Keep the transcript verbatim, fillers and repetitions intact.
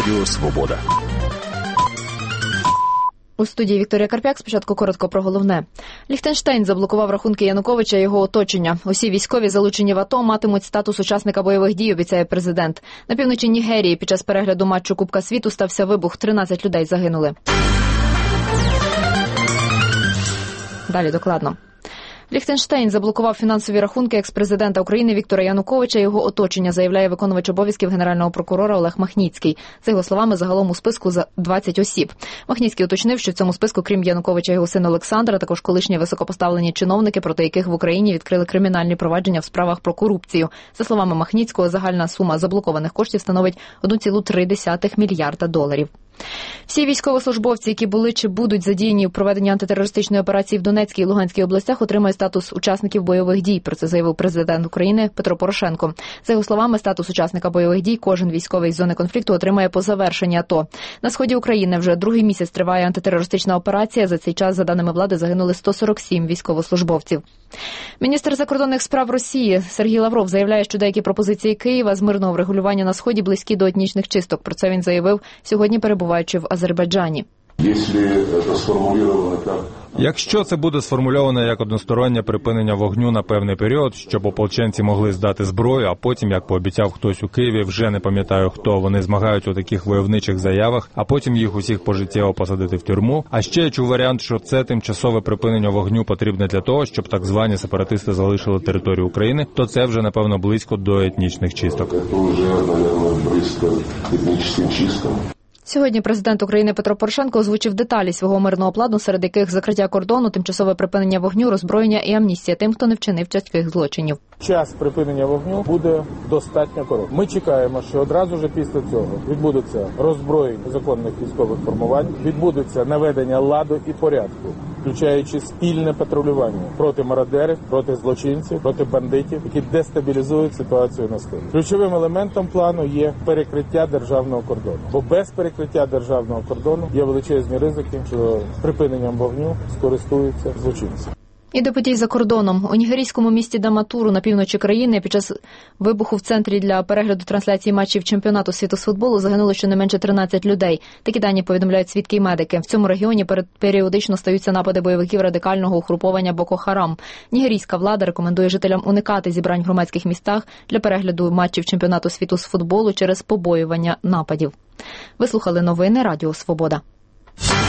Радіо Свобода. У студії Вікторія Карп'як. Спочатку коротко про головне. Ліхтенштейн заблокував рахунки Януковича і його оточення. Усі військові, залучені в АТО, матимуть статус учасника бойових дій, обіцяє президент. На півночі Нігерії під час перегляду матчу Кубка світу стався вибух. тринадцять людей загинули. Далі докладно. Ліхтенштейн заблокував фінансові рахунки екс-президента України Віктора Януковича і його оточення, заявляє виконувач обов'язків генерального прокурора Олег Махніцький. За його словами, загалом у списку за двадцять осіб. Махніцький уточнив, що в цьому списку, крім Януковича і його сина Олександра, також колишні високопоставлені чиновники, проти яких в Україні відкрили кримінальні провадження в справах про корупцію. За словами Махніцького, загальна сума заблокованих коштів становить один цілих три десятих мільярда доларів. Всі військовослужбовці, які були чи будуть задіяні в проведенні антитерористичної операції в Донецькій і Луганській областях, отримають статус учасників бойових дій. Про це заявив президент України Петро Порошенко. За його словами, статус учасника бойових дій кожен військовий з зони конфлікту отримає по завершенні АТО. На сході України вже другий місяць триває антитерористична операція. За цей час, за даними влади, загинули сто сорок сім військовослужбовців. Міністр закордонних справ Росії Сергій Лавров заявляє, що деякі пропозиції Києва з мирного врегулювання на сході близькі до етнічних чисток. Про це він заявив сьогодні, перебуваючи в Азербайджані. Якщо це буде сформульовано як одностороннє припинення вогню на певний період, щоб ополченці могли здати зброю, а потім, як пообіцяв хтось у Києві, вже не пам'ятаю хто, вони змагають у таких войовничих заявах, а потім їх усіх пожиттєво посадити в тюрму. А ще я чув варіант, що це тимчасове припинення вогню потрібне для того, щоб так звані сепаратисти залишили територію України, то це вже, напевно, близько до етнічних чисток. Це вже, напевно, близько етнічним чисткам. Сьогодні президент України Петро Порошенко озвучив деталі свого мирного плану, серед яких закриття кордону, тимчасове припинення вогню, роззброєння і амністія тим, хто не вчинив тяжких злочинів. Час припинення вогню буде достатньо короткий. Ми чекаємо, що одразу ж після цього відбудеться роззброєння законних військових формувань, відбудеться наведення ладу і порядку, включаючи спільне патрулювання проти мародерів, проти злочинців, проти бандитів, які дестабілізують ситуацію на сході. Ключовим елементом плану є перекриття державного кордону. Бо без перекриття державного кордону є величезні ризики, що припиненням вогню скористуються злочинці. І до подій за кордоном. У нігерійському місті Даматуру на півночі країни під час вибуху в центрі для перегляду трансляції матчів чемпіонату світу з футболу загинуло щонайменше тринадцять людей. Такі дані повідомляють свідки і медики. В цьому регіоні періодично стаються напади бойовиків радикального угруповання Боко Харам. Нігерійська влада рекомендує жителям уникати зібрань в громадських містах для перегляду матчів чемпіонату світу з футболу через побоювання нападів. Ви слухали новини Радіо Свобода.